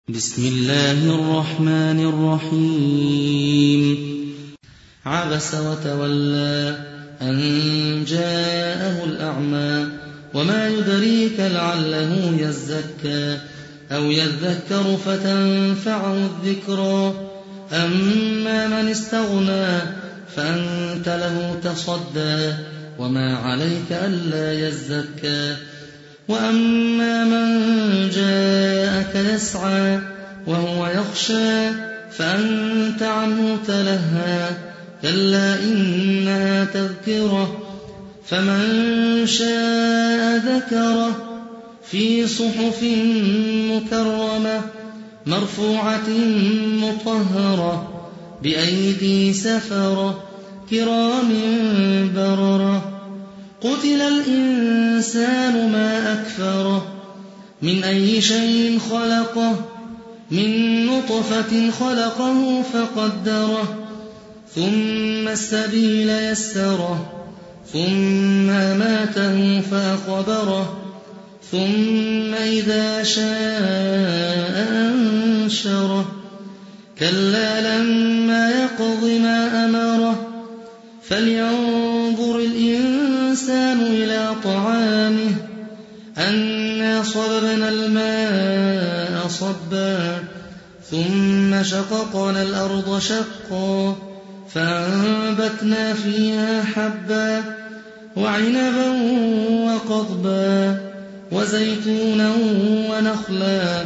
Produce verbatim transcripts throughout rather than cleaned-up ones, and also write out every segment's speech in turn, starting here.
بسم الله الرحمن الرحيم عبس وتولى أن جاءه الأعمى وما يدريك لعله يزكى أو يذكر فتنفعه الذكرى أما من استغنى فأنت له تصدى وما عليك ألا يزكى وأما من جاءك يسعى وهو يخشى فأنت عنه تلهى كلا إنها تذكرة فمن شاء ذكره في صحف مكرمة مرفوعة مطهرة بأيدي سفرة كرام بررة قتل الإنسان ما أكفره من أي شيء خلقه من نطفة خلقه فقدره ثم السبيل يسره ثم أماته فأقبره ثم إذا شاء أنشره كلا لما يقض ما أمره فلينظر الإنسان إلى طعامه أنا صببنا الماء صبا ثم شققنا الأرض شقا فأنبتنا فيها حبا وعنبا وقضبا وزيتونا ونخلا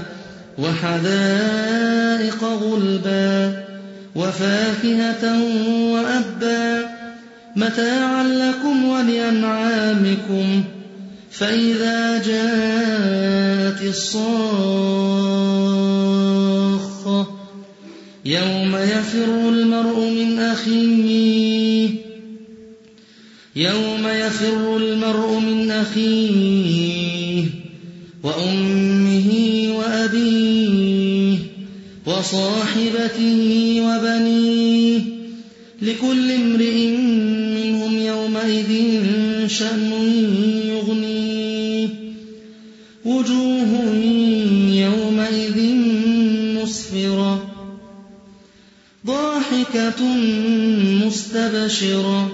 وحدائق غلبا وفاكهة وأبا متاعا لكم ولأنعامكم فإذا جاءت الصاخة يوم يفر المرء من أخيه يوم يفر المرء من أخيه وأمه وأبيه وصاحبته وبنيه لكل امرئ منهم يومئذ شأن يغنيه وجوه يومئذ مسفرة ضاحكة مستبشرة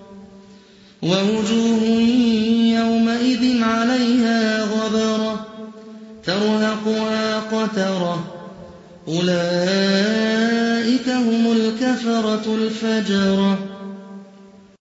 ووجوه يومئذ عليها غبرة ترهقها قترة أولئك هم الكفرة الفجرة